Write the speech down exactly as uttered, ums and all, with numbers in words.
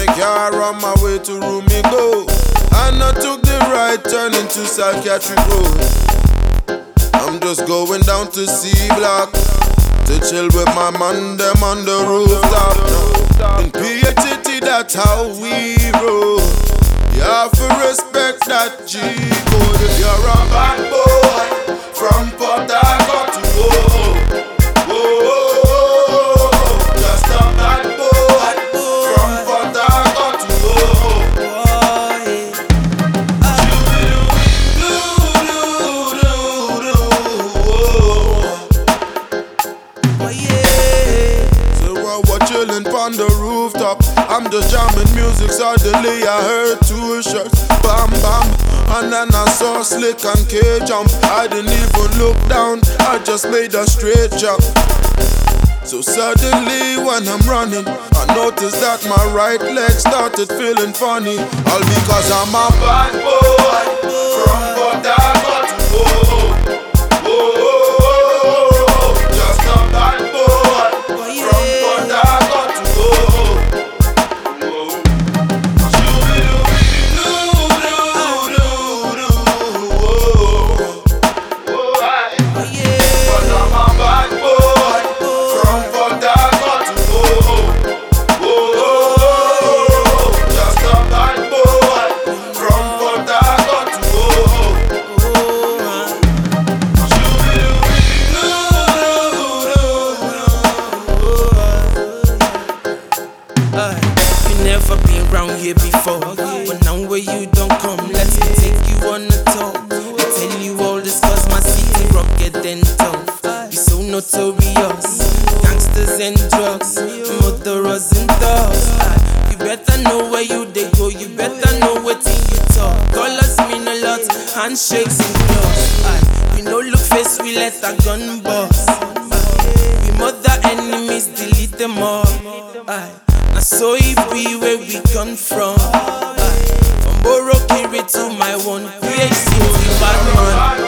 car on my way to Rumigo, and I took the right turn into Psychiatric Road. I'm just going down to C Block to chill with my man, them on the rooftop. In P H City, that's how we roll. You have to respect that G code. If you're a bad boy from Port Harcourt to oh, oh, oh, oh, just a bad boy from Port Harcourt to oh, oh, yeah. So while we're chilling on the rooftop, I'm just jamming music, suddenly I heard two shots, bam bam, and then I saw Slick and K jump. I didn't even look down, I just made a straight jump. So suddenly when I'm running, I noticed that my right leg started feeling funny. All because I'm a bad boy from Port Harcourt to oh, oh, oh, oh, just a bad boy from Port Harcourt to oh. Never been around here before, but now where you don't come, let me take you on a tour. I tell you all this cause my city rugged and tough. We so notorious, gangsters and drugs, murderers and thugs. Ah, you better know where you they go, you better know what you talk. Colors mean a lot, handshakes and gloves. Ah, we no look face, we let a gun bust. Ah, we murder enemies, delete them all. Ah, I saw it be where we come from. Uh, from Borokiri to my one P H City, bad man.